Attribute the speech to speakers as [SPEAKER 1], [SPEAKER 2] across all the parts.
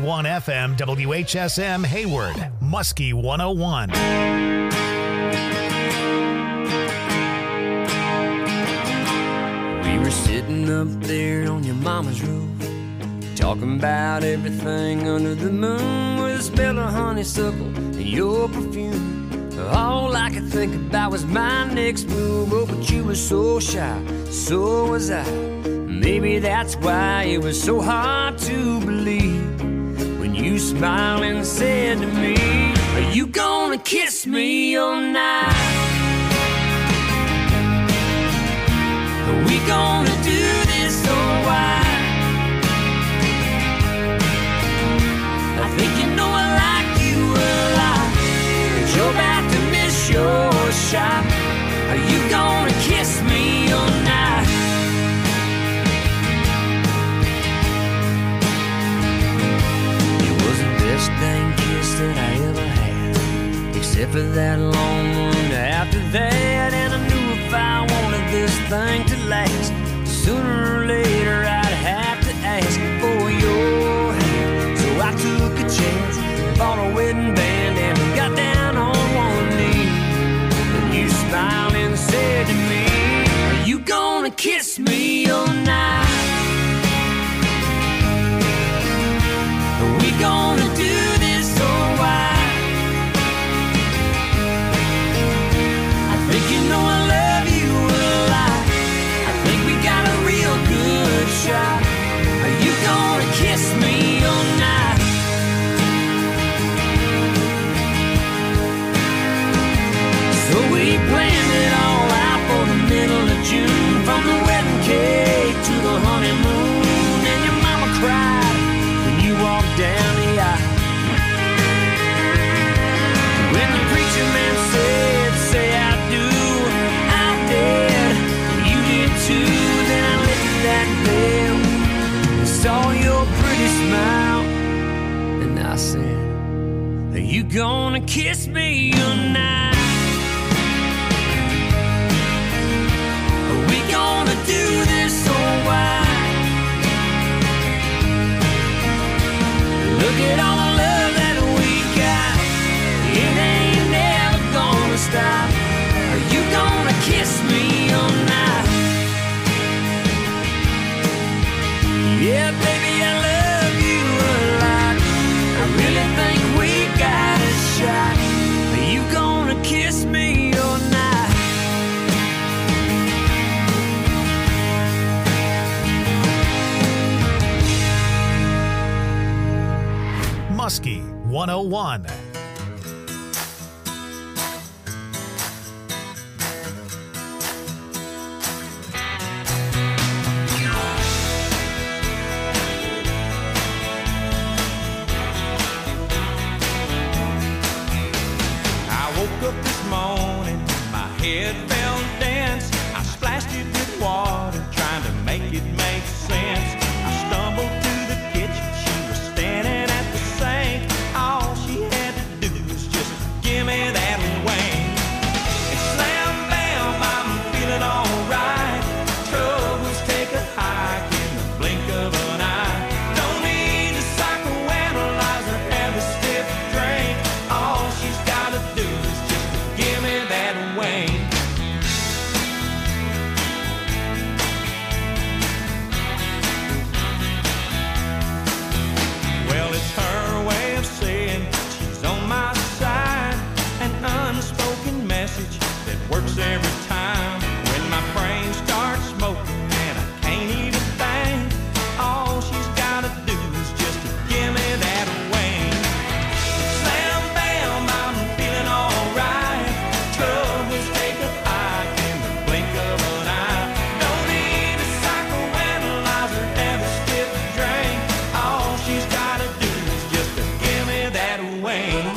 [SPEAKER 1] FM, WHSM Hayward, Muskie 101.
[SPEAKER 2] We were sitting up there on your mama's roof, talking about everything under the moon, with the smell of honeysuckle and your perfume. All I could think about was my next move. Oh, but you were so shy, so was I. Maybe that's why it was so hard to believe when you smiled and said to me, are you gonna kiss me all night? Are we gonna do this or why? I think you know I like you a lot, but you're about to miss your shot. Are you gonna kiss me all night? It was the best dang kiss that I ever had, except for that long one after that. And I knew if I wanted this thing to last, sooner or later I'd have to ask for your hand. So I took a chance, bought a wedding band, and got down on one knee. And you smiled and said to me, are you gonna kiss me all night? Are we gonna do this or why? I think you know I love you a lot. I think we got a real good shot. Are you gonna kiss me all night? So we planned it all out for the middle of June, from the wedding cake to the honeymoon. And your mama cried when you walked down the aisle. When the preacher man said, say I do, I did, you did too. Then I lifted that veil and saw your pretty smile, and I said, are you gonna kiss me all night? Are we gonna do this or why? Look at all the love that we got, it ain't never gonna stop. Are you gonna kiss me all night? Yeah, baby, I love you a lot. I really think we got a shot. Are you gonna kiss me all night?
[SPEAKER 1] Muskie 101.
[SPEAKER 3] I woke up this morning, my head felt dense. I splashed it with water, trying to make it make sense. I stumbled to the kitchen, she was standing at the sink. All she had to do was just give me that wing. And slam bam, I'm feeling alright. Troubles take a hike in the blink of an eye. Don't need to psychoanalyze or have a stiff drink. All she's gotta do is just give me that wing. Well, it's her way of saying she's on my side, an unspoken message that works every time. When my brain starts smoking and I can't even think, all she's gotta do is just give me that wing. Slam bam, I'm feeling alright. Troubles take a hike in the blink of an eye. Don't need a psychoanalyze or have a stiff drink. All she's gotta do is just give me that wing.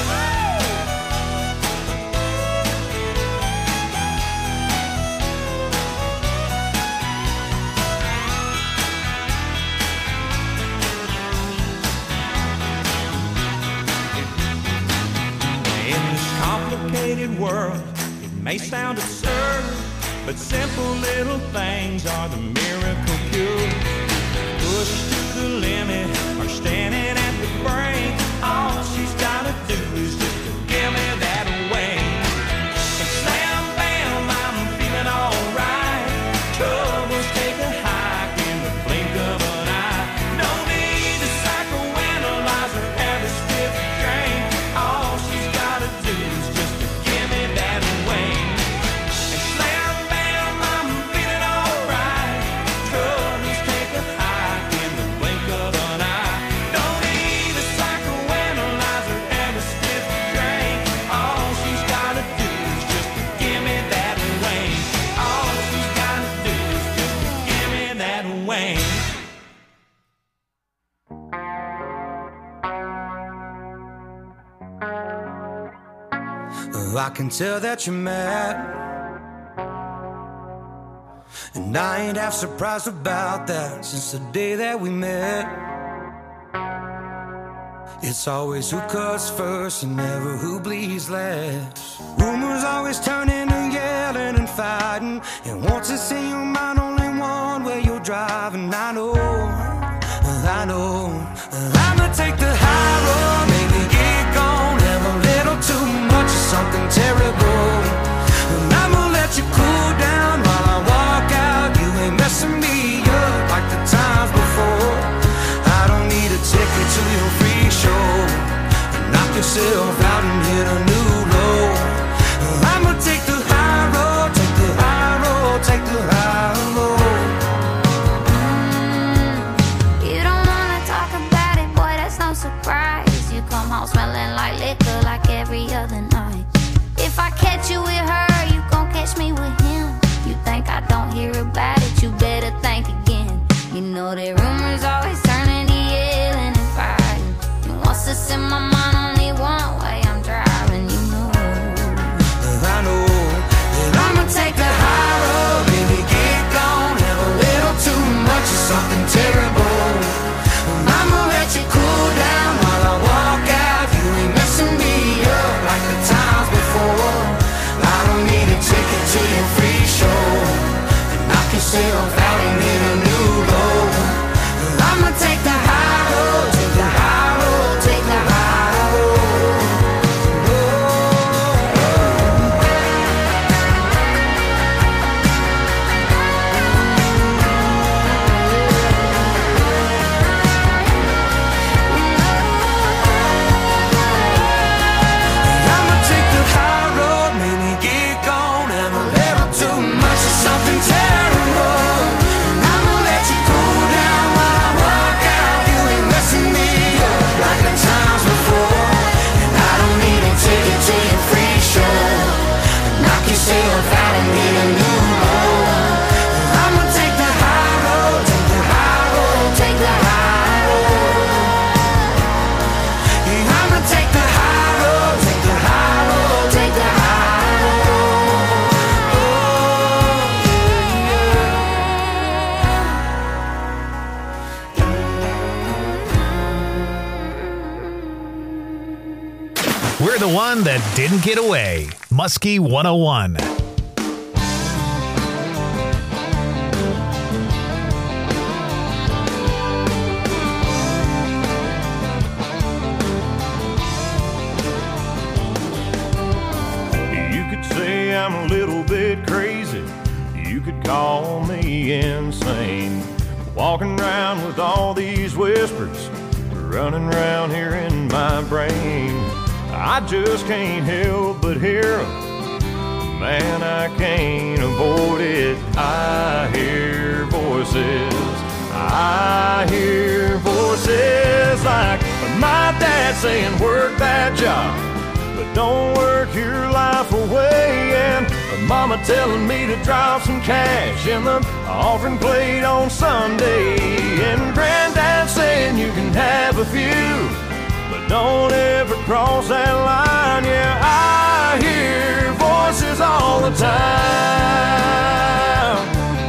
[SPEAKER 3] In this complicated world, it may sound absurd, but simple little things are the miracle cure. Pushed to the limit or standing at the
[SPEAKER 4] I can tell that you're mad, and I ain't half surprised about that. Since the day that we met, it's always who cuts first and never who bleeds last. Rumors always turn into yelling and fighting, and once it's in your mind, only one way you're driving. I know I'ma take the high road, maybe get gone, have a little too much of something terrible, and I'ma let you cool down while I walk out. You ain't messing me up like the times before. I don't need a ticket to your free show. Knock yourself out and hit a new low. I'ma take the high road, take the high road, take the high road.
[SPEAKER 5] You don't wanna talk about it, boy, that's no surprise. You come home smelling like liquor like every other night. If I catch you with her, you gon' catch me with him. You think I don't hear about it, you better think again. You know that rumors always turn into yelling and fighting, and once it's in my mind, only one way I'm driving. You know
[SPEAKER 4] I know that I'ma take the high road, baby, get gone, have a little too much of something terrible. I'ma let you cool down while I walk out. You ain't messing me up like the times before. I don't need a ticket to your free show, and knock yourself out and hit a new low. I'ma take the high road, take the high road, take the high road. I'ma take the high road, maybe get gone, have a little too much of something terrible. I'ma let you cool down while I walk out. You ain't messing me up like the times before, and I don't need a ticket to your free show. Knock yourself out and hit a new low. I'ma take the high road, take the high road, take the high road. I'ma take the high road, take the high road, take the high road.
[SPEAKER 1] We're the one that didn't get away. Muskie 101.
[SPEAKER 3] You could say I'm a little bit crazy. You could call me insane. Walking around with all these whispers running around here in my brain. I just can't help but hear 'em. Man, I can't avoid it. I hear voices. I hear voices like my dad saying, work that job, but don't work your life away. And mama telling me to drop some cash in the offering plate on Sunday. And granddad saying you can have a few, but don't ever cross that line. Yeah, I hear voices all the time.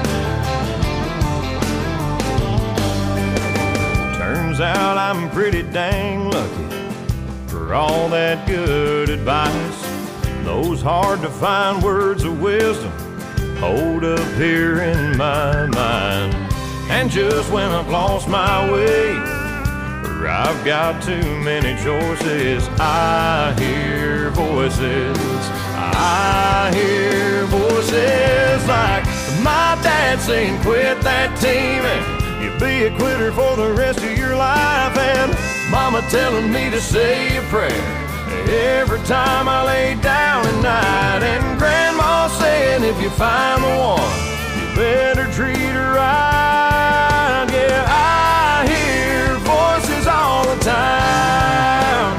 [SPEAKER 3] Turns out I'm pretty dang lucky for all that good advice. Those hard to find words of wisdom hold up here in my mind. And just when I've lost my way, or I've got too many choices, I hear voices. I hear voices like my dad saying, quit that teaming, you'll be a quitter for the rest of your life. And mama telling me to say a prayer every time I lay down at night. And grandma saying, if you find the one, you better treat her right. Yeah, I hear voices all the time.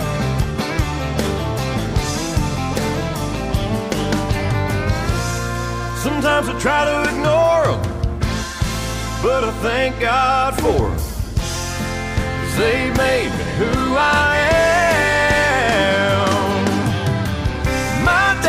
[SPEAKER 3] Sometimes I try to ignore them, but I thank God for them, 'cause they made me who I am. My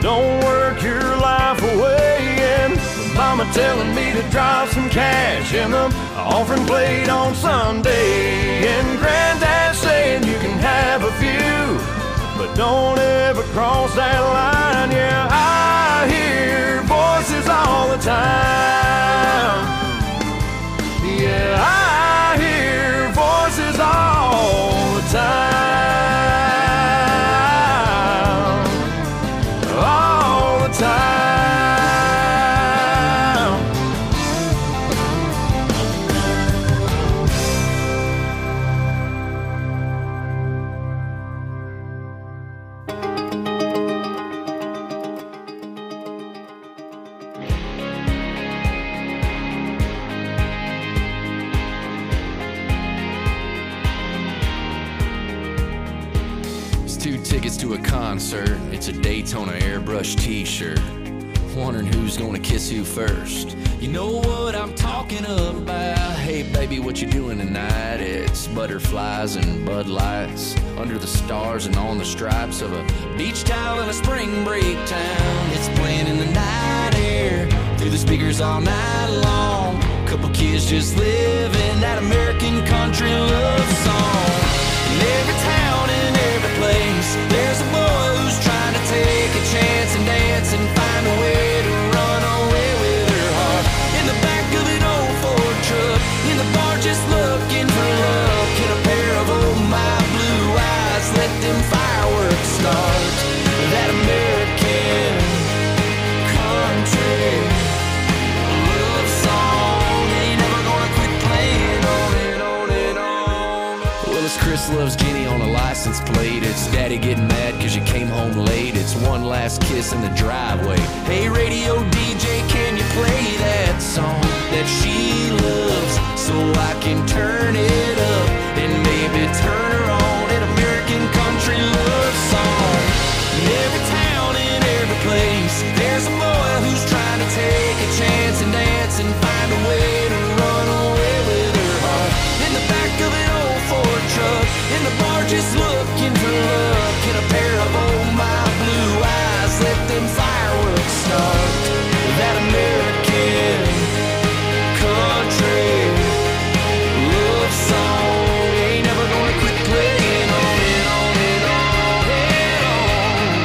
[SPEAKER 3] don't work your life away. And mama telling me to drop some cash in the offering plate on Sunday. And granddad saying you can have a few, but don't ever cross that line. Yeah, I hear voices all the time. Yeah, I hear voices all the time. All the time.
[SPEAKER 6] Tickets to a concert, it's a Daytona airbrush t-shirt. Wondering who's gonna kiss who first. You know what I'm talking about. Hey baby, what you doing tonight? It's butterflies and Bud Lights under the stars and on the stripes of a beach towel in a spring break town. It's playing in the night air through the speakers all night long. Couple kids just living that American country love song. In every town and every place, there's a boy who's trying to take a chance and dance and find a way to run away with her heart. In the back of an old Ford truck, in the bar just looking for love. Can a pair of oh my blue eyes let them fireworks start? That American country love song ain't never gonna quit playing on and on and on. Well, it's Chris loves Jenny on a license plate. It's Daddy getting mad cause you came home late. It's one last kiss in the driveway. Hey radio DJ, can you play that song that she loves so I can turn it up and maybe turn her on? An American country love song. In every town, in every place, there's a boy who's trying to take a chance and dance and find a way to run away with her heart. In the back of an old Ford truck, in the bar just looking for love. Can a pair of oh my blue eyes let them fireworks start? That American country love song ain't never gonna quit playing on and on and on and on.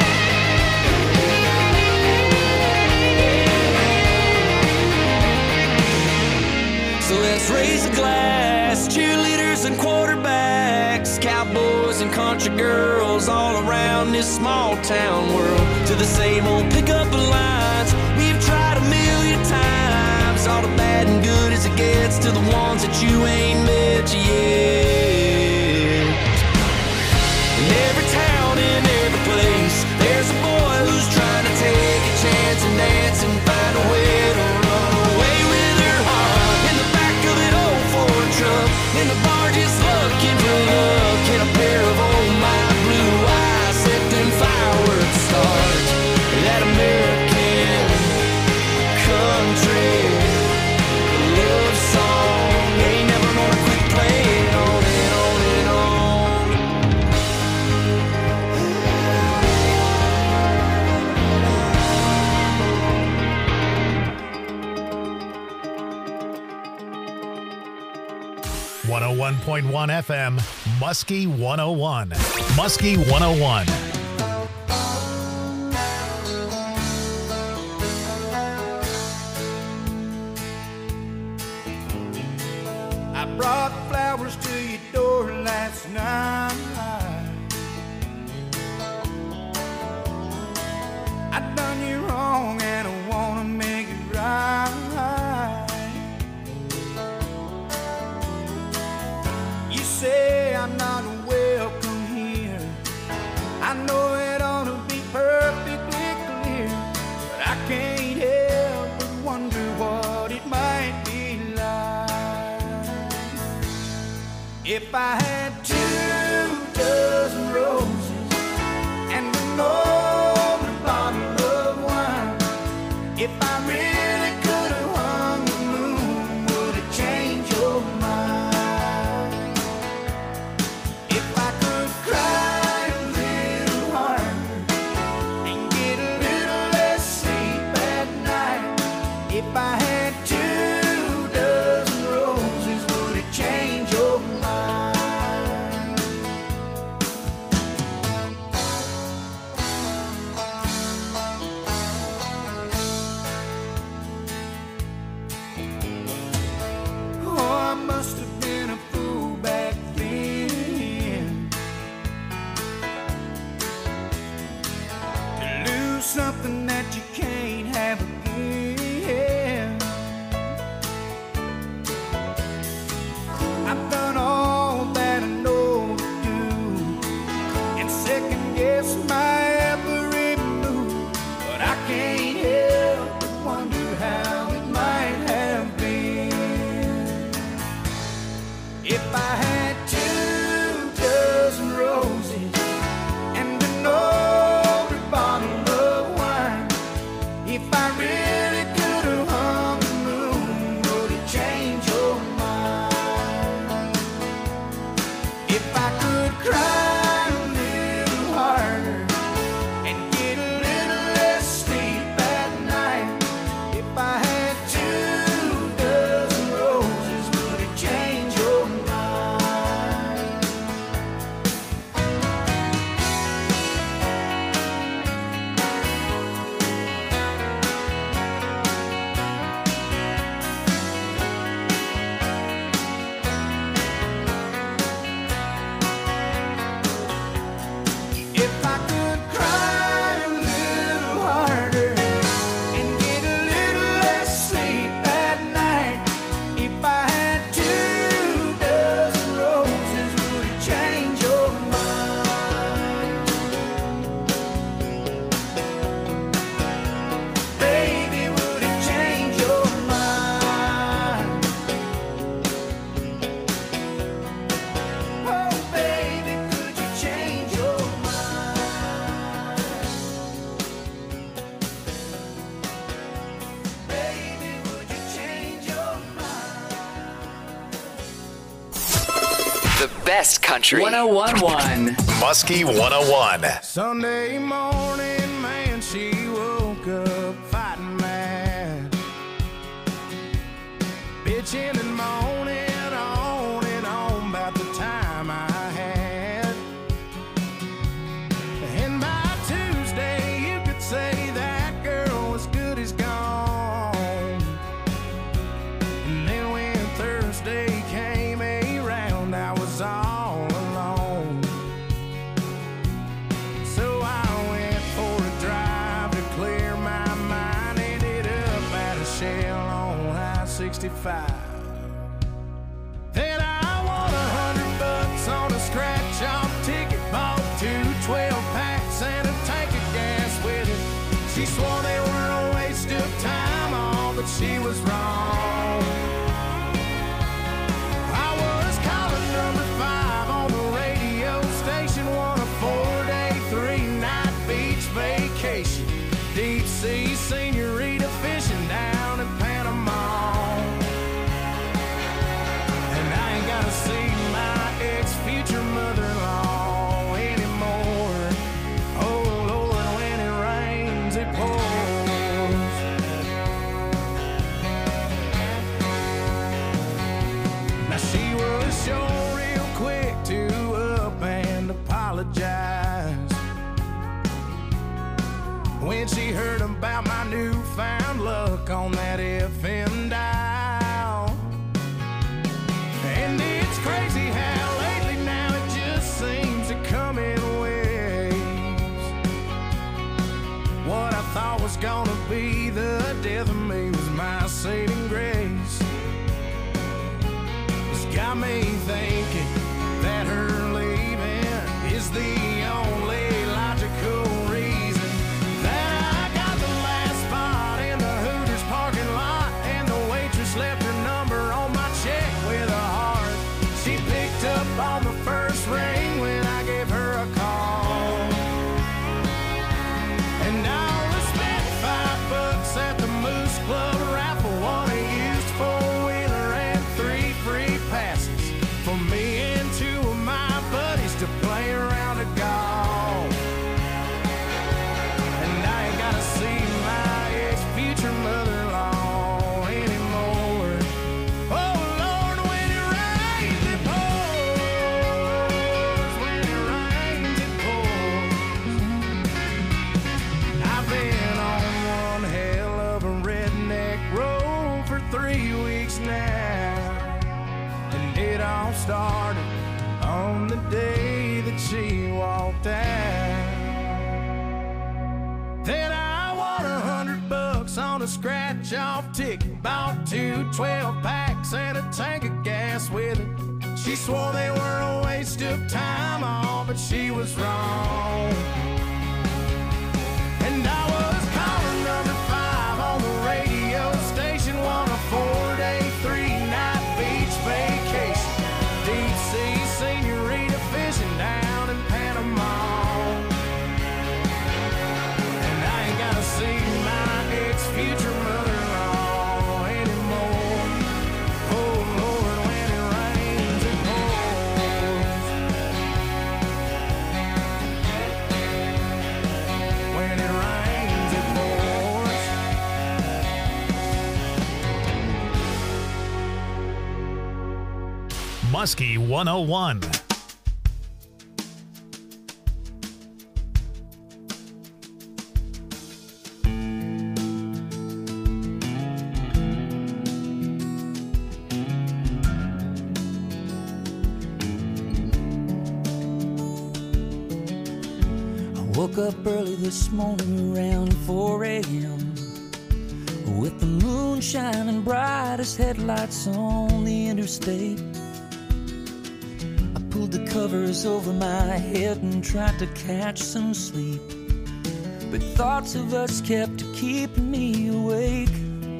[SPEAKER 6] So let's raise a glass, cheerleaders and quarterbacks, cowboys and country girls all around this small town world. To the same old pickup lines we've tried a million times. All the bad and good as it gets to the ones that you ain't met yet. In every town, in every place, there's a boy who's trying to take a chance and dance and find a way to run away with her heart. In the back of an old Ford truck, in the bar just looking for love. Can a pair of oh my blue eyes let them fireworks start? That American country love song ain't never gonna quit playing on and on and on.
[SPEAKER 1] 101.1 FM, Muskie 101. Muskie 101.
[SPEAKER 3] I brought flowers to your door last night. I done you wrong and I wanna make it right. You say I'm not welcome here. I know it ought to be perfectly clear, but I can't help but wonder what it might be like if I had 2 dozen roses and an older bottle of wine. If I really could have hung the moon, would it change your mind? If I could cry a little harder and get a little
[SPEAKER 7] best country.
[SPEAKER 8] 101.1
[SPEAKER 1] Muskie 101.
[SPEAKER 3] Sunday morning, man, she woke up fighting mad, bitching and moaning on and on about the time I had. And by Tuesday, you could say that girl was good as gone. And then when Thursday came around, I was all alone. So I went for a drive to clear my mind. Ended up at a Shell on I-65. Then I won $100 on a scratch-off ticket. Bought 2 12-packs and a tank of gas with it. She swore they were a waste of time, all, but she was wrong. I was calling number 5 on the radio station, won a 4-day, 3-night beach vacation. Deep sea senorita fishing down in Panama. And I ain't gotta see my ex-future mother-in-law anymore. Oh Lord, when it rains, it pours. Now she was sure real quick to up and apologize when she heard about my newfound luck on that FM dial. And it's crazy how lately now it just seems to come in waves. What I thought was gonna be the death of me was my saving grace. It's got me thinking that her leaving is the only logical reason that I got the last spot in the Hooters parking lot, and the waitress left her number on my check with a heart. She picked up on the first ring when I gave her a call. And I only spent $5 at the Moose Club raffle, won a used 4-wheeler and 3 free passes for me and 2 of my buddies to play around a golf. And I ain't gotta see my ex-future mother-in-law anymore. Oh Lord, when it rains, it pours. When it rains, it pours. I've been on one hell of a redneck road for 3 weeks now. And it all started on the day that she walked out. Then I won $100 on a scratch-off ticket. Bought 2 12-packs and a tank of gas with it. She swore they were a waste of time, all, but she was wrong. And I was calling number 5 on the radio station, won a 4-day, 3-night beach vacation. Deep sea senorita fishing down in Panama. And I ain't gotta see my ex-future mother-in-law anymore. Oh Lord, when it rains, it pours. When it rains, it pours.
[SPEAKER 1] Muskie 101.
[SPEAKER 2] Woke up early this morning around 4 a.m. with the moon shining bright as headlights on the interstate. I pulled the covers over my head and tried to catch some sleep, but thoughts of us kept keeping me awake.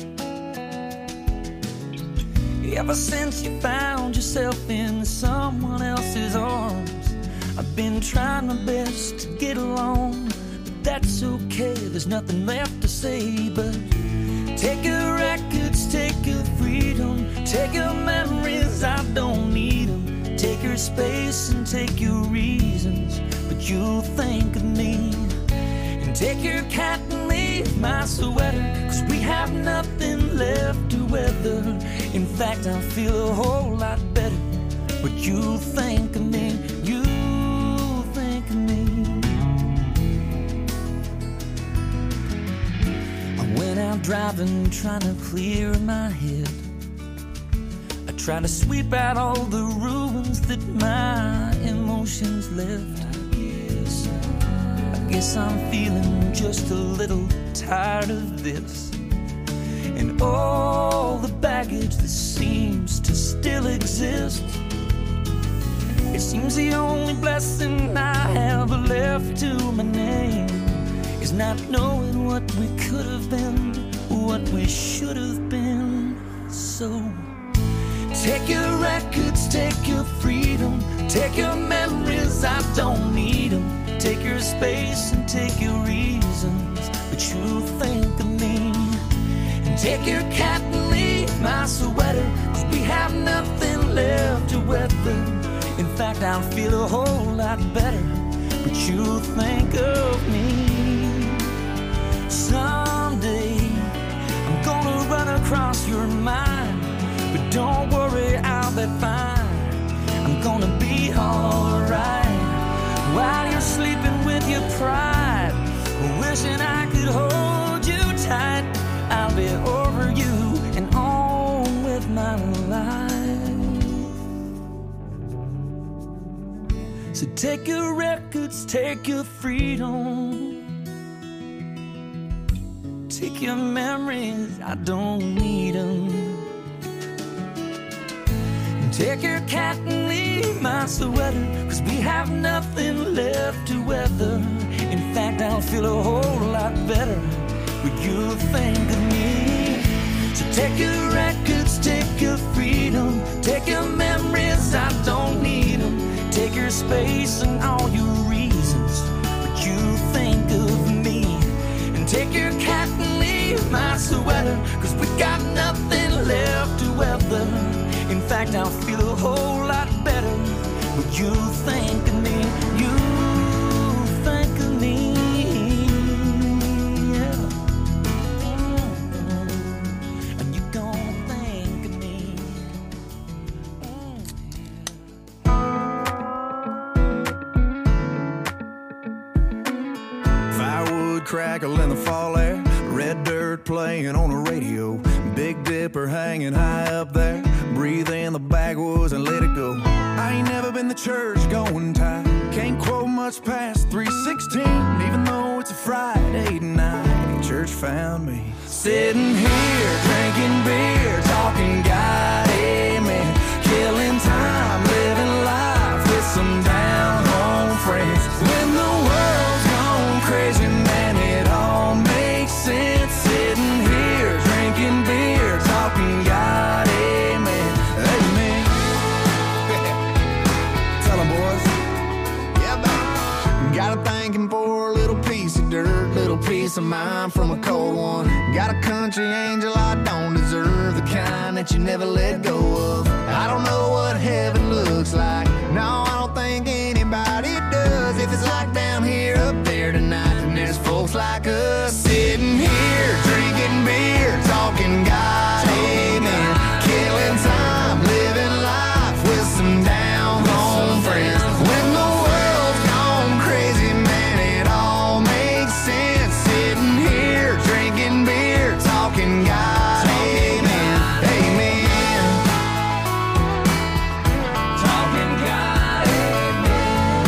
[SPEAKER 2] Ever since you found yourself in someone else's arms, I've been trying my best to get along, but that's okay, there's nothing left to say. But take your records, take your freedom, take your memories, I don't need them. Take your your space and take your reasons, but you'll think of me. And take your cat and leave my sweater, 'cause we have nothing left to weather. In fact, I feel a whole lot better, but you'll think of me, you'll think of me. I went out driving, trying to clear my head. I tried to sweep out all the ruins that my emotions left. I guess I'm feeling just a little tired of this, and all the baggage that seems to still exist. It seems the only blessing I have left to my name is not knowing what we could have been, what we should have been. So take your records, take your freedom, take your memories, I don't need them. Take your space and take your reasons, but you think of me. And take your cat and leave my sweater, 'cause we have nothing left to weather. In fact, I feel a whole lot better, but you think of me. Someday I'm gonna run across your mind, but don't worry, I'll be fine. I'm gonna be alright while you're sleeping with your pride, wishing I could hold you tight. I'll be over you and on with my life. So take your records, take your freedom, take your memories, I don't need them. Take your cat and leave my sweater, 'cause we have nothing left to weather. In fact, I'll feel a whole lot better when you think of me. So take your records, take your freedom, take your memories, I don't need them. Take your space and all your reasons, but you think of me. And take your cat and leave my sweater, 'cause we got nothing left to weather. In fact, I'll feel a whole lot better, but you think of me, you think of me, yeah. And you're gonna think of me.
[SPEAKER 7] Firewood crackle in the fall air, red dirt playing on the radio, Big Dipper hanging high up there. Breathe in the backwoods and let it go. I ain't never been to church going type. Can't quote much past 3:16, even though it's a Friday night. Church found me sitting here drinking beer, talking God, amen, killing time, living life with some down home friends. When the world's gone crazy, man, it all makes sense. Sitting here drinking beer, talking God, amen, amen. Tell 'em, boys. Yeah, baby. Got a thanking for a little piece of dirt, little piece of mind from a cold one. Got a country angel I don't deserve, the kind that you never let go of. I don't know what heaven looks like, no, I don't think anybody does. If it's like down here, up there tonight, then there's folks like us sitting here drinking beer, talking God, amen, killing time, living life with some down home friends. When the world's gone crazy, man, it all makes sense. Sitting here drinking beer, talking God, amen, amen, talking God, amen.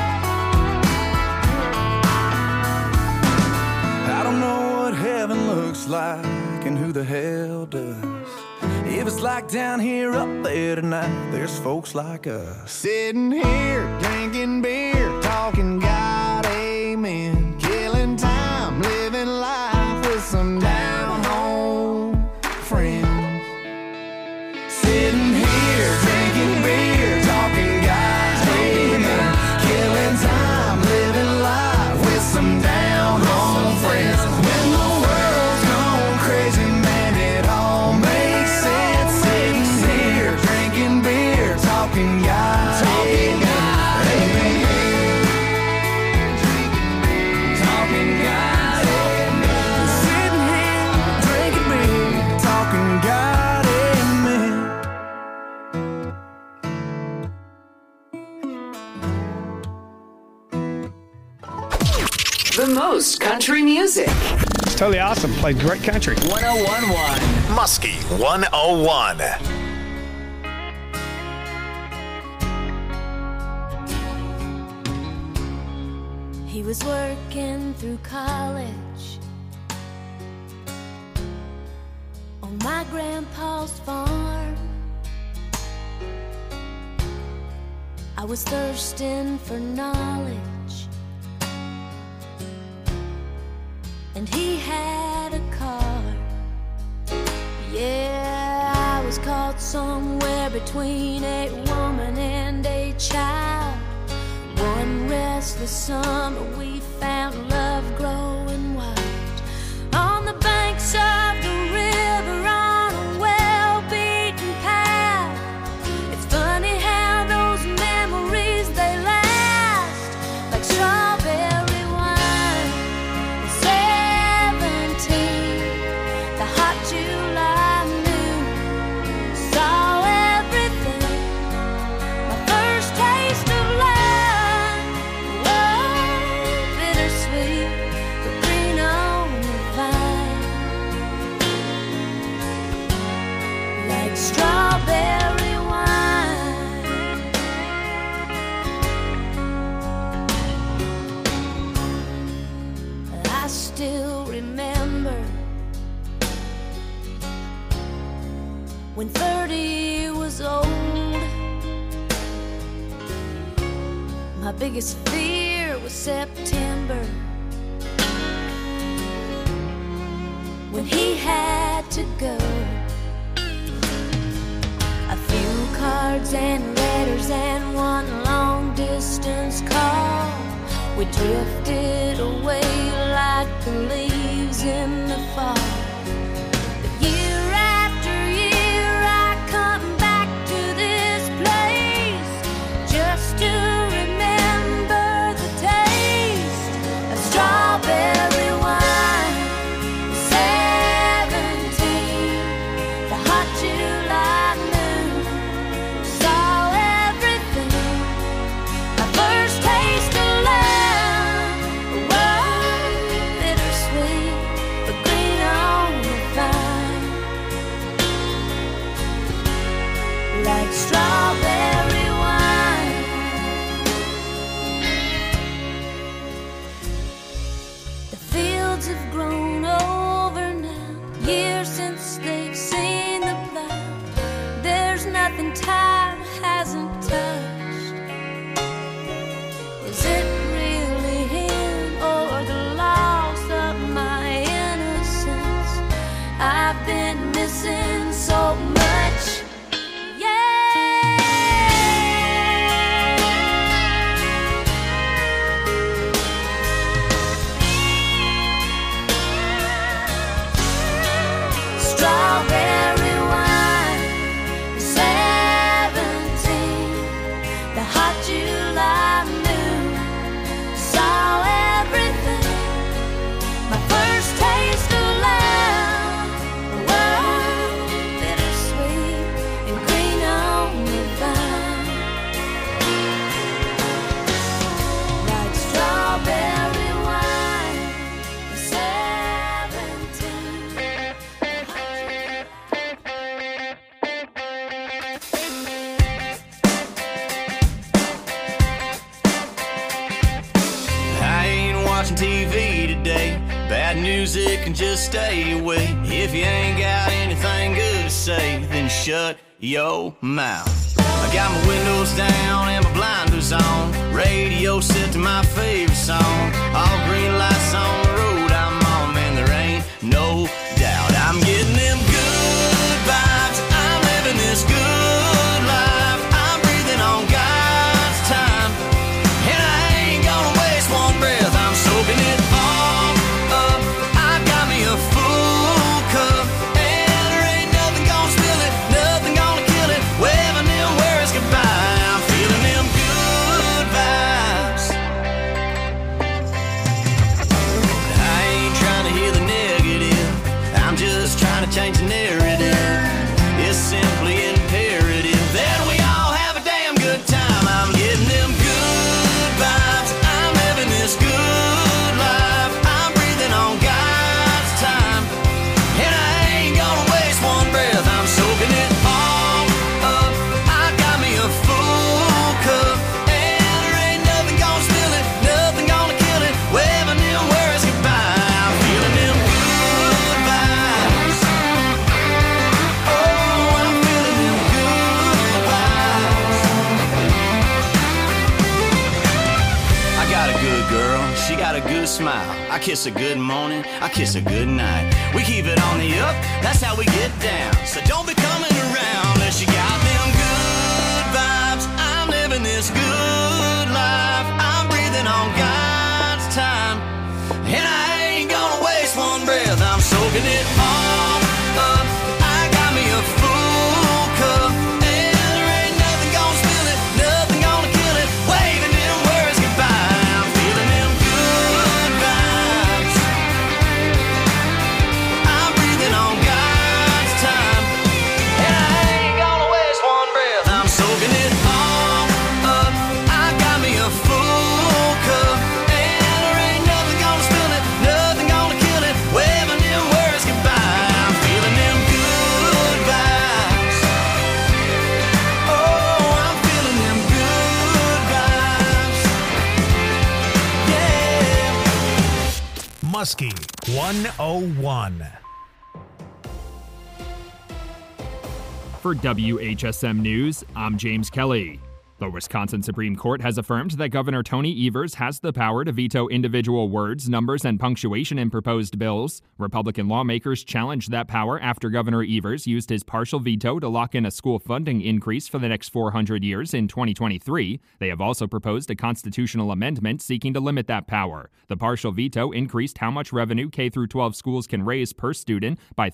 [SPEAKER 7] I don't know what heaven looks like and who the hell does. If it's like down here, up there tonight, there's folks like us sitting here drinking beer, talking God, amen, killing time, living life with some down home friends. Sitting here drinking beer, talking God, amen, killing time, living life with some down home friends. When the world's gone crazy, man, it all makes sense. Sitting here drinking beer, talking God, amen.
[SPEAKER 8] The most country music.
[SPEAKER 9] It's totally awesome. Played great country.
[SPEAKER 8] 101.1
[SPEAKER 1] Muskie 101.
[SPEAKER 10] He was working through college on my grandpa's farm. I was thirsting for knowledge, and he had a car. Yeah, I was caught somewhere between a woman and a child. One restless summer we found love growing wild on the banks of the river on a well-beaten path. It's funny how those memories, they last like strawberry wine. 17, the hot July noon, saw everything. My first taste of love, whoa, bittersweet, but green on the vine, like strawberry wine. I still remember when 30 was old. My biggest fear was September, when he had to go. A few cards and letters and one long distance call. We drifted away like the leaves in the fall. But year after year I come back to this place just to remember the taste of strawberry wine. 17, the hot July noon, saw everything. My first taste of love, whoa, bittersweet, but green on the vine, like strawberry wine. The fields have grown over now, years since they've seen the plow. There's nothing time hasn't touched. Is it really him or the loss of my innocence? I've been missing so much. Strawberry wine, 17, the hot July noon, saw everything. My first taste of love, whoa, bittersweet and green on the vine, like strawberry wine, 17.
[SPEAKER 3] I ain't watching TV today. Bad music can just stay away. If you ain't got anything good to say, then shut your mouth. I got my windows down and my blinders on. Radio set to my favorite song. All green lights on the road I'm on, man, there ain't no doubt. I'm getting them good vibes. I'm living this good life. I'm breathing on God's time, and I ain't gonna waste one breath. I'm soaking it all up. I got me a full cup, and there ain't nothing gonna spill it, nothing gonna kill it. Waving them words goodbye. I'm feeling them good vibes.
[SPEAKER 11] good girl, she got a good smile. I kiss her good morning, I kiss her good night. We keep it on the up, that's how we get down. So don't be coming around unless you got them good vibes. I'm living this good life. I'm breathing on God's time, and I ain't gonna waste one breath. I'm soaking it all up. I got me a full cup, and there ain't nothing gonna spill it, nothing gonna kill it. Waving them words goodbye. I'm feeling them good vibes. I'm breathing on God's time, and I ain't gonna waste one breath. I'm soaking it all up. I got me a full cup, and there ain't nothing gonna spill it, nothing gonna kill it. Waving them words goodbye. I'm feeling them good vibes. Oh, I'm feeling them good vibes. Yeah.
[SPEAKER 1] Muskie 101.
[SPEAKER 12] For WHSM News, I'm James Kelly. The Wisconsin Supreme Court has affirmed that Governor Tony Evers has the power to veto individual words, numbers, and punctuation in proposed bills. Republican lawmakers challenged that power after Governor Evers used his partial veto to lock in a school funding increase for the next 400 years in 2023. They have also proposed a constitutional amendment seeking to limit that power. The partial veto increased how much revenue K-12 schools can raise per student by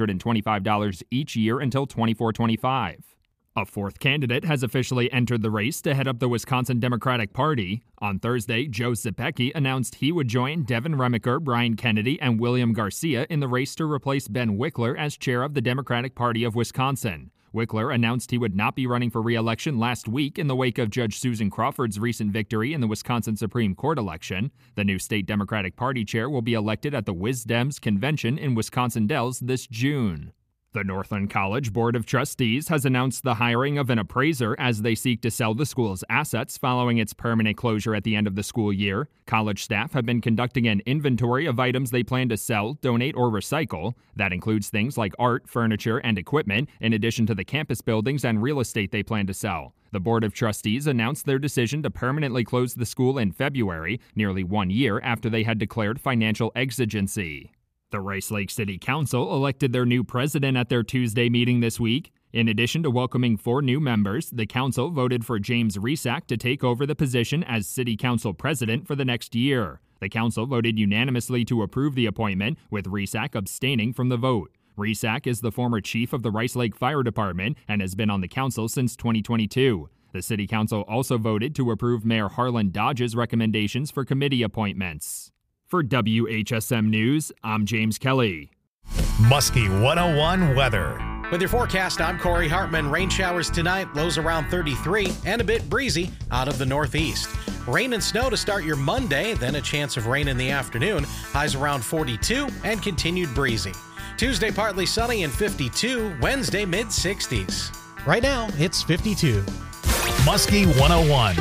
[SPEAKER 12] $325 each year until 24-25. A fourth candidate has officially entered the race to head up the Wisconsin Democratic Party. On Thursday, Joe Zepecki announced he would join Devin Remiker, Brian Kennedy, and William Garcia in the race to replace Ben Wickler as chair of the Democratic Party of Wisconsin. Wickler announced he would not be running for re-election last week in the wake of Judge Susan Crawford's recent victory in the Wisconsin Supreme Court election. The new state Democratic Party chair will be elected at the WisDems convention in Wisconsin Dells this June. The Northland College Board of Trustees has announced the hiring of an appraiser as they seek to sell the school's assets following its permanent closure at the end of the school year. College staff have been conducting an inventory of items they plan to sell, donate, or recycle. That includes things like art, furniture, and equipment, in addition to the campus buildings and real estate they plan to sell. The Board of Trustees announced their decision to permanently close the school in February, nearly 1 year after they had declared financial exigency. The Rice Lake City Council elected their new president at their Tuesday meeting this week. In addition to welcoming 4 new members, the council voted for James Resack to take over the position as city council president for the next year. The council voted unanimously to approve the appointment, with Resack abstaining from the vote. Resack is the former chief of the Rice Lake Fire Department and has been on the council since 2022. The city council also voted to approve Mayor Harlan Dodge's recommendations for committee appointments. For WHSM News, I'm James Kelly.
[SPEAKER 1] Muskie 101 weather.
[SPEAKER 13] With your forecast, I'm Corey Hartman. Rain showers tonight, lows around 33, and a bit breezy out of the northeast. Rain and snow to start your Monday, then a chance of rain in the afternoon. Highs around 42 and continued breezy. Tuesday, partly sunny and 52. Wednesday, mid-60s. Right now, it's 52.
[SPEAKER 1] Muskie 101.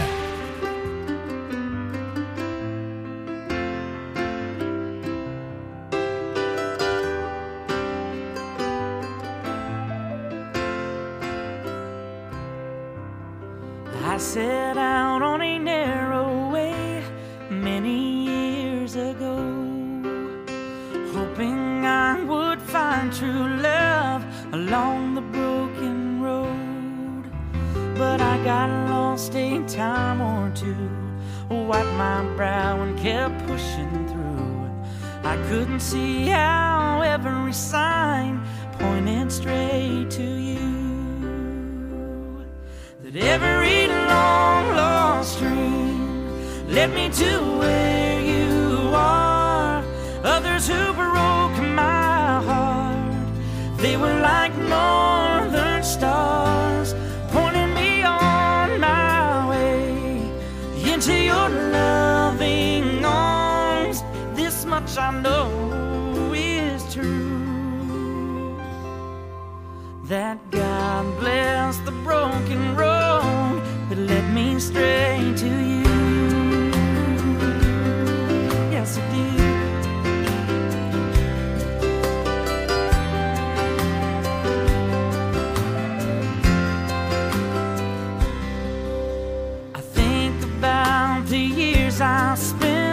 [SPEAKER 14] I set out on a narrow way many years ago, hoping I would find true love along the broken road. But I got lost a time or two, wiped my brow and kept pushing through. I couldn't see how every sign pointed straight to you. That every long lost dream led me to where you are. Others who broke my heart, they were like northern stars, pointing me on my way into your loving arms. This much I know is true, that God bless the broken road that led me straight to you. Yes, it did. I think about the years I spent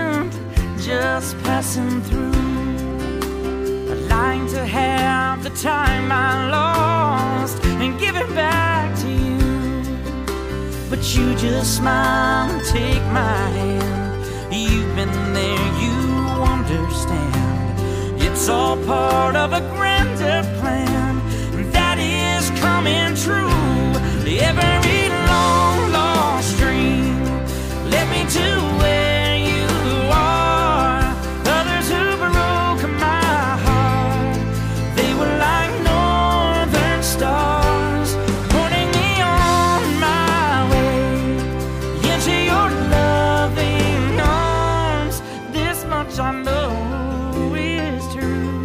[SPEAKER 14] just passing through. I'd like to have the time I lost and give it back to you, but you just smile and take my hand. You've been there, you understand. It's all part of a grander plan that is coming true. Every long lost dream led me to where you are. Others who broke my heart, they were like northern stars, pointing me on my way into your loving arms. This much I know is true,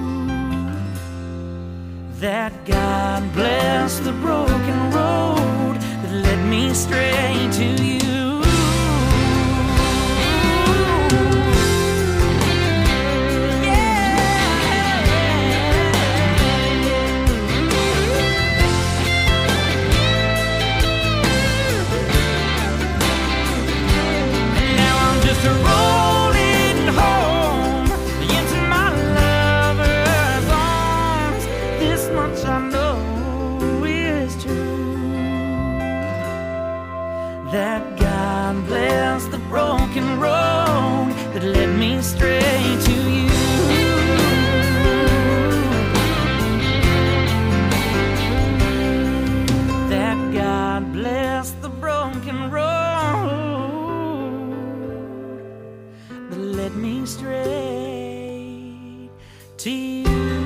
[SPEAKER 14] that God bless the broken road that led me straight to you. That God bless the broken road that led me straight to you. That God bless the broken road that led me straight to you.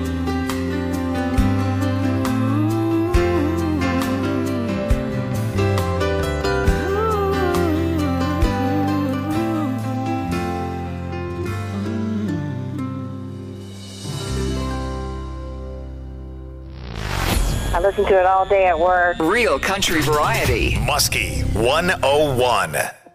[SPEAKER 15] I listen to it all day at work.
[SPEAKER 8] Real country variety.
[SPEAKER 1] Muskie 101.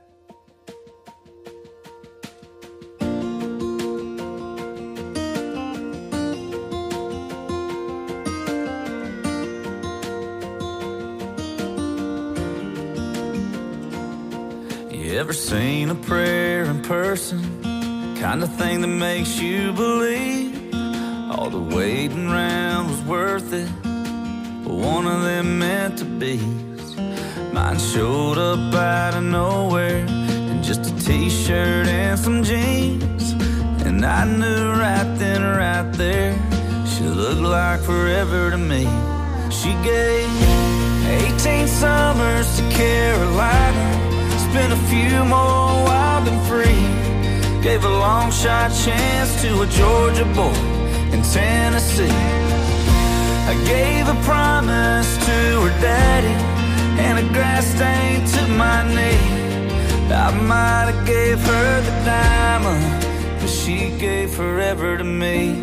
[SPEAKER 3] You ever seen a prayer in person? Kind of thing that makes you believe all the waiting around was worth it. One of them meant to be. Mine showed up out of nowhere in just a t-shirt and some jeans, and I knew right then, right there, she looked like forever to me. She gave 18 summers to Carolina, spent a few more wild and free, gave a long shot chance to a Georgia boy in Tennessee. I gave a promise to her daddy and a grass stain to my knee. I might have gave her the diamond, but she gave forever to me.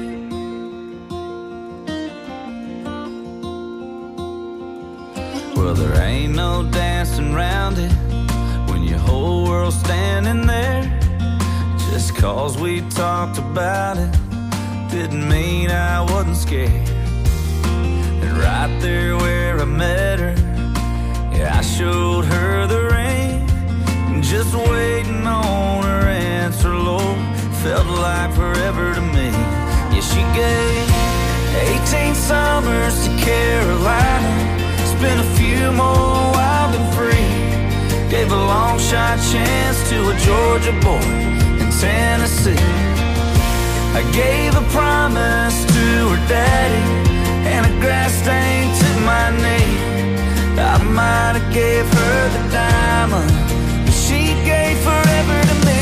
[SPEAKER 3] Well, there ain't no dancing around it when your whole world's standing there. Just cause we talked about it didn't mean I wasn't scared. Right there where I met her, yeah, I showed her the ring, just waiting on her answer, Lord, felt like forever to me. Yeah, she gave 18 summers to Carolina, spent a few more wild and free, gave a long shot chance to a Georgia boy in Tennessee. I gave a promise to her daddy and a grass stain to my knee. I might have gave her the diamond, but she gave forever to me.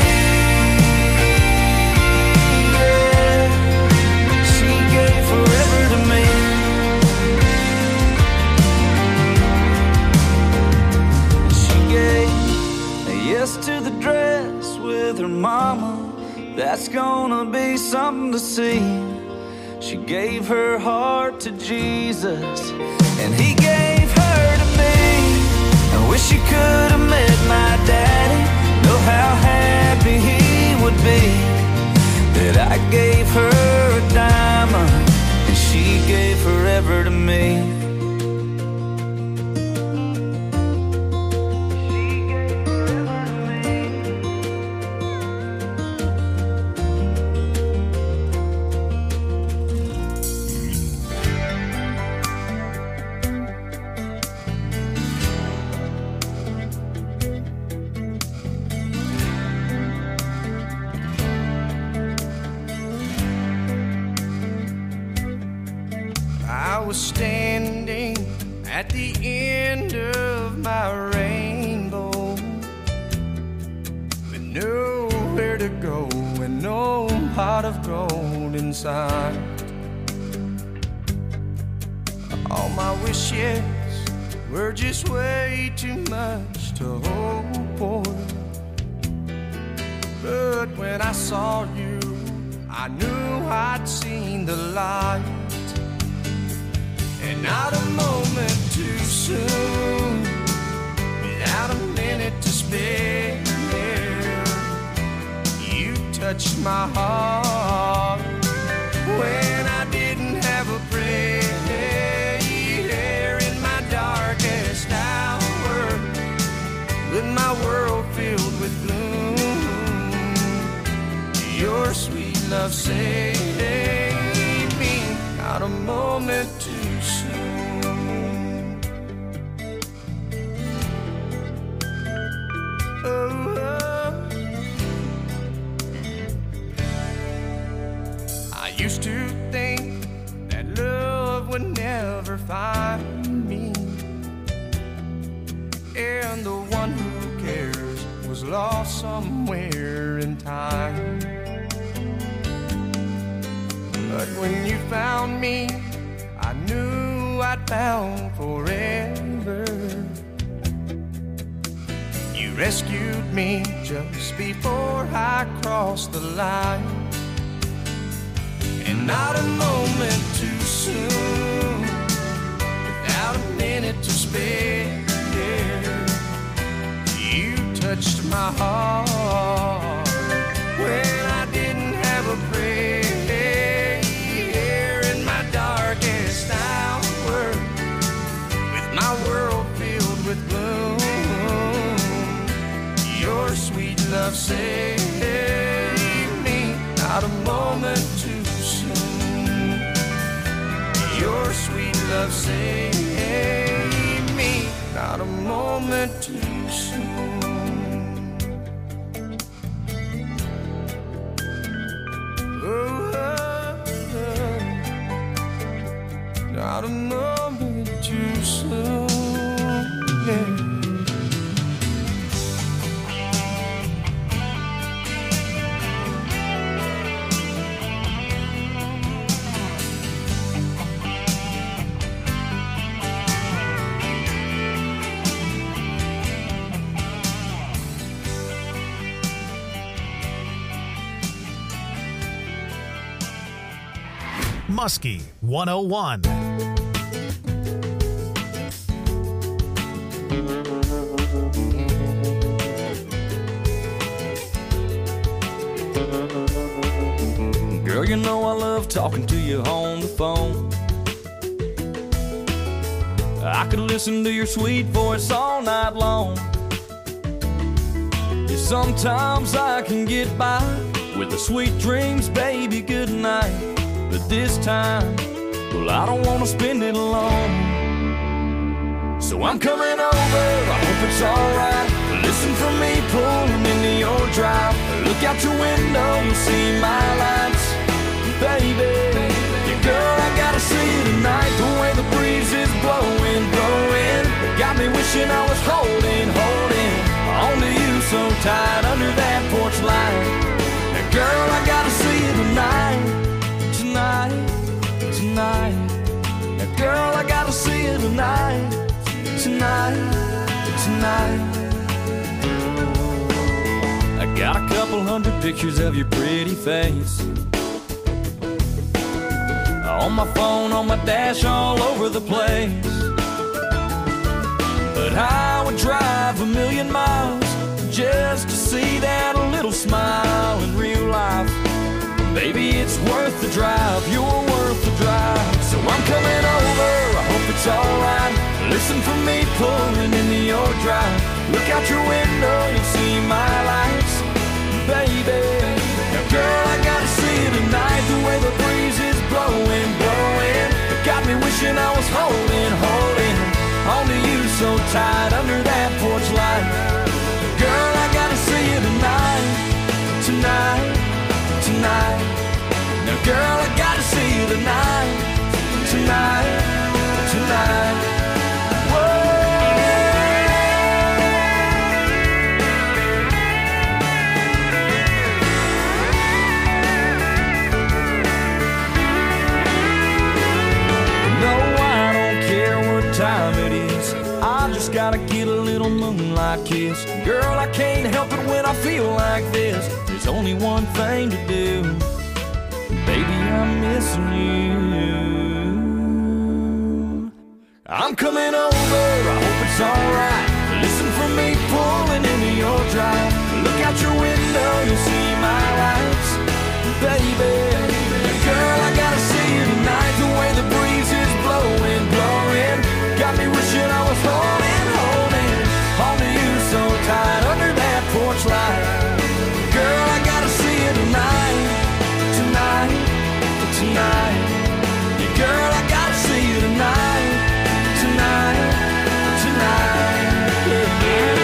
[SPEAKER 3] Yeah, she gave forever to me. She gave a yes to the dress with her mama. That's gonna be something to see. She gave her heart to Jesus, and he gave her to me. I wish you could have met my daddy, know how happy he would be that I gave her a diamond, and she gave forever to me. She gave forever to me. was standing at the end of my rainbow, with nowhere to go and no pot of gold inside. All my wishes were just way too much to hope for, but when I saw you, I knew I'd seen the light. And not a moment too soon, without a minute to spare, you touched my heart when I didn't have a prayer. In my darkest hour, with my world filled with gloom, your sweet love saved me. Not a moment too soon. Oh, I used to think that love would never find me, and the one who cares was lost somewhere in time. But when you found me, I knew I'd found forever. You rescued me just before I crossed the line. And not a moment too soon, without a minute to spare, you touched my heart when I didn't have a prayer. In my darkest hour, with my world filled with gloom, your sweet love saved me. Not a moment too soon, your sweet love saved me. Not a moment too soon. Not a moment too soon, yeah.
[SPEAKER 1] Muskie 101.
[SPEAKER 2] Girl, you know I love talking to you on the phone. I could listen to your sweet voice all night long. Yeah, sometimes I can get by with the sweet dreams, baby, good night. But this time, well, I don't want to spend it alone. So I'm coming over, I hope it's alright. Listen for me pulling into your drive. Look out your window, you'll see my lights. Baby, yeah, girl, I gotta see you tonight. The way the breeze is blowing, blowing, got me wishing I was holding onto you so tight under that porch light. Now, girl, I gotta see you tonight. Tonight. Now, girl, I gotta see you tonight. Tonight. I got a couple hundred pictures of your pretty face on my phone, on my dash, all over the place. But I would drive 1,000,000 miles just to see that little smile in real life. Baby, it's worth the drive, you're worth the drive. So I'm coming over, I hope it's alright. Listen for me pulling into your drive. Look out your window, you'll see my lights. Baby, now girl, I gotta see you tonight. The way the breeze is blowing, blowing, it got me wishing I was holding onto you so tight under that porch light. Girl, I gotta see you tonight. Now girl, I gotta see you tonight.
[SPEAKER 3] kiss. Girl, I can't help it when I feel like this. There's only one thing to do. Baby, I'm missing you. I'm coming over, I hope it's alright. Listen for me pulling into your drive. Look out your window, you'll see my lights. Baby, girl, I gotta see you tonight. The way the breeze is blowing, blowing, got me wishing I was holding onto you so tight under that porch light. Girl, I gotta see you tonight, tonight, tonight. Yeah, girl, I gotta see you tonight, tonight, tonight. Yeah, yeah.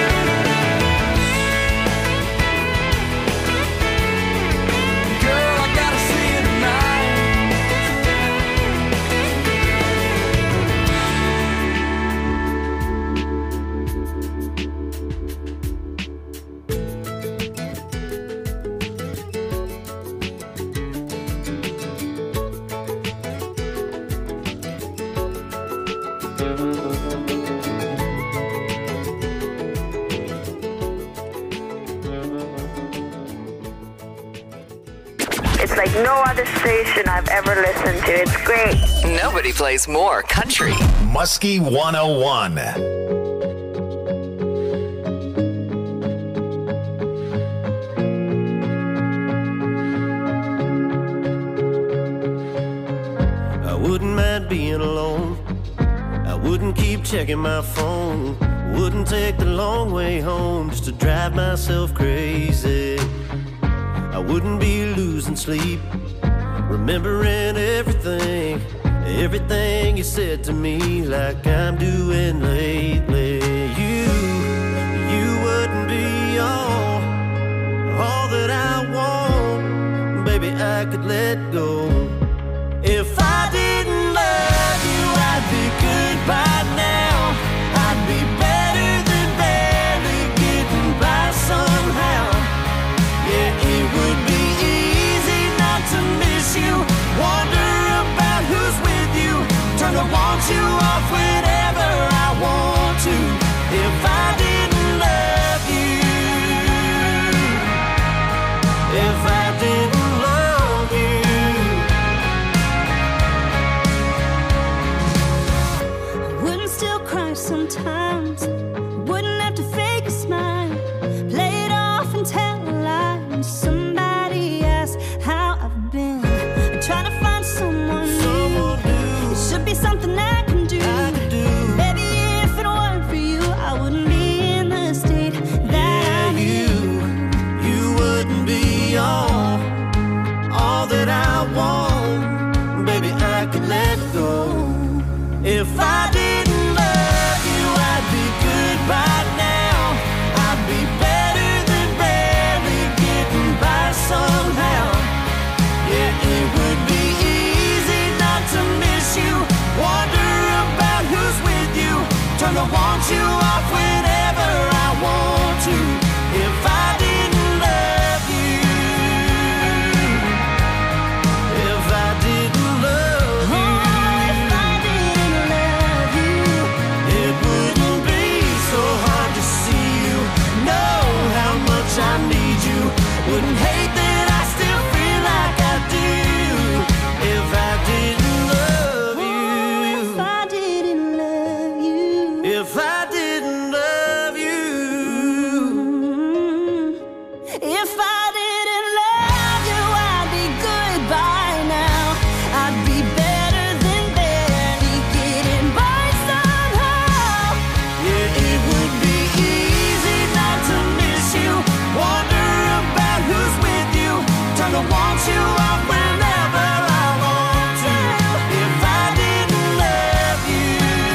[SPEAKER 15] Like no other station I've ever listened to. It's great.
[SPEAKER 8] Nobody plays more country.
[SPEAKER 1] Muskie 101.
[SPEAKER 16] I wouldn't mind being alone. I wouldn't keep checking my phone. Wouldn't take the long way home just to drive myself crazy. I wouldn't be losing sleep, remembering everything, everything you said to me, like I'm doing lately. You wouldn't be all that I want. Baby, I could let go. If I didn't love you, I'd be good by now. I'd be better than barely getting by somehow. Yeah, it would be easy not to miss you. Wonder about who's with you. Turn the want you off whenever I want to. If I didn't love you, if I didn't love you,
[SPEAKER 10] I wouldn't still cry sometimes. Wouldn't have to fake a smile. Play it off and tell a lie. Somebody asked how I've been. I'm trying to find someone new. It should be something I can do. Baby, if it weren't for you, I wouldn't be in the state that I'm in.
[SPEAKER 16] You wouldn't be all that I want. Baby, I could let go. If I didn't love you, I'd be good by now. I'd be better than barely getting by somehow. Yeah, it would be easy not to miss you. Wonder about who's with you. Turn the want you off whenever I want to. If I didn't love you, if I didn't love you, if I didn't love you, it wouldn't be so hard to see you. Know how much I need you. Wouldn't hate that I still feel like I do. If I didn't love you,
[SPEAKER 10] if I didn't love you,
[SPEAKER 16] if I didn't love you,
[SPEAKER 10] if I didn't love you, I'd be good by now. I'd be better than barely getting by somehow.
[SPEAKER 16] yeah, it would be easy not to miss you. Wonder about who's with you. Turn the want you off whenever I want to. If I didn't love you,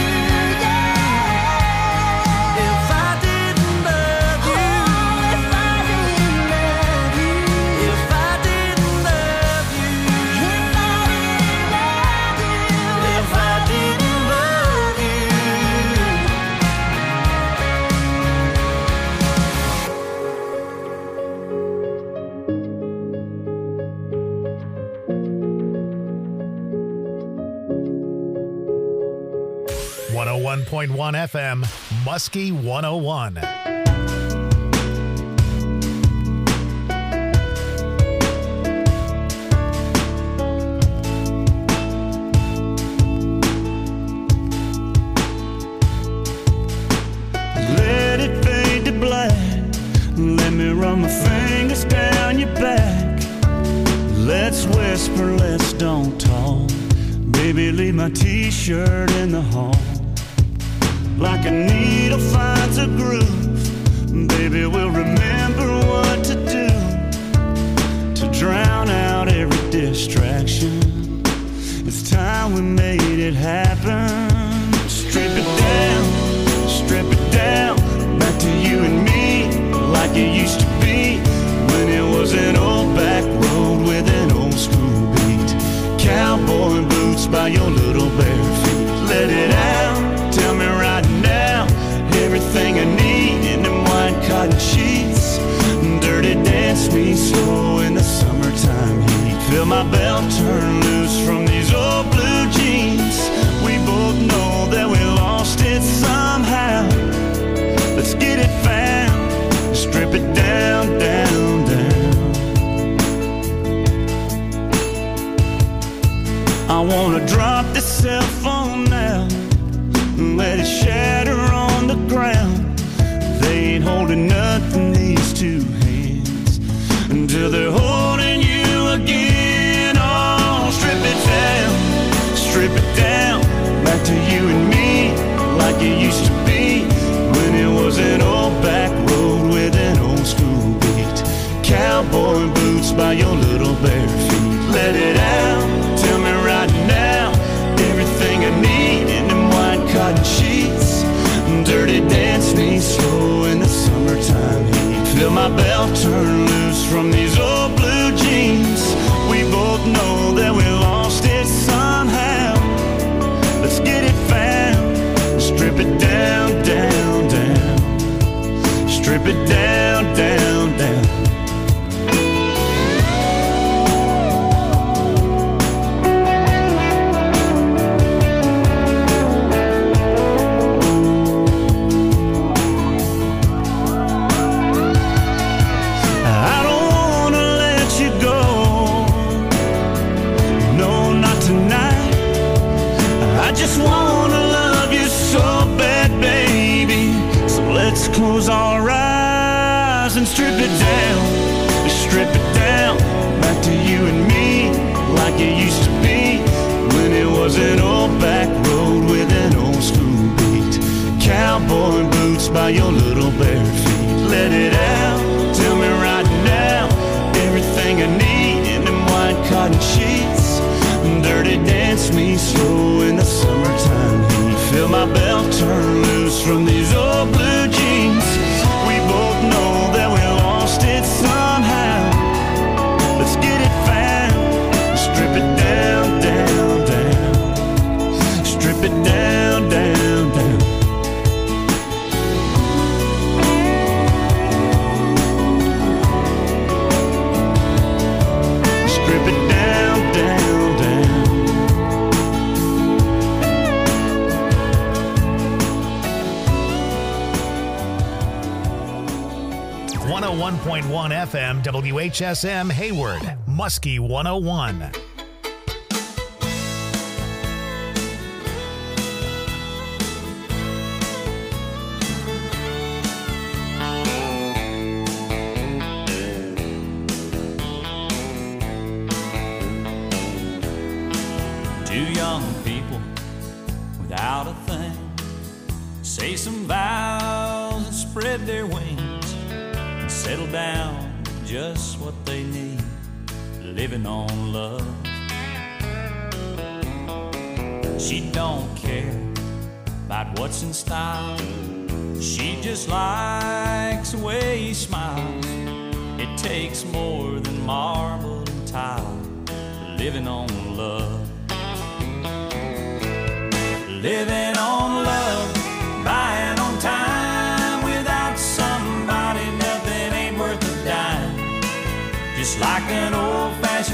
[SPEAKER 16] yeah. If I didn't love you, if I didn't love you, if I didn't love you, if I didn't love you, if I
[SPEAKER 1] .1 FM, Muskie 101.
[SPEAKER 17] run my fingers down your back. Let's whisper, let's don't talk. Baby, leave my t-shirt in the hall. Like a needle finds a groove, baby, we'll remember what to do to drown out every distraction. It's time we made it happen. Strip it down, back to you and me, like it used to be when it was an old back road with an old school beat. Cowboy boots by your little bare feet. Let it out, tell me right now, everything I need in them white cotton sheets. Dirty dance me slow in the summertime heat. Feel my belt turn loose from these old blue jeans. We both know that we lost it somehow. Let's get it found, strip it down, down, down. I wanna drop this cell phone now, let it shatter on the ground. They ain't holding nothing, these two hands, until they're holding you again. Oh, strip it down, back to you and me, like it used to be when it was an old back road with an old school beat. Cowboy boots by your little bare feet. Let it out, tell me right now, everything I need in them white cotton sheets. Dirty dance me slow in the summertime heat. Feel my belt turn loose from these old blue jeans. We both know that we lost it somehow. Let's get it found, strip it down, down, down. Strip it down, down, down. Close our eyes and strip it down, back to you and me, like it used to be when it was an old back road with an old school beat. Cowboy boots by your little bare feet. Let it out, tell me right now, everything I need in them white cotton sheets. Dirty dance me slow in the summertime heat. Feel my belt turn loose from these old blue jeans. We both know that we lost it somehow. Let's get it found, strip it down, down, down. Strip it down, down, down. Strip it down, down, down.
[SPEAKER 1] 101.1 FM WHSM Hayward, Muskie 101.
[SPEAKER 3] Two young people without a thing say some vows and spread their wings and settle down with just what they need, living on love. She don't care about what's in style, she just likes the way he smiles. It takes more than marble and tile, living on love. Living on love, buying on time. Without somebody, nothing ain't worth a dime. Just like an old-fashioned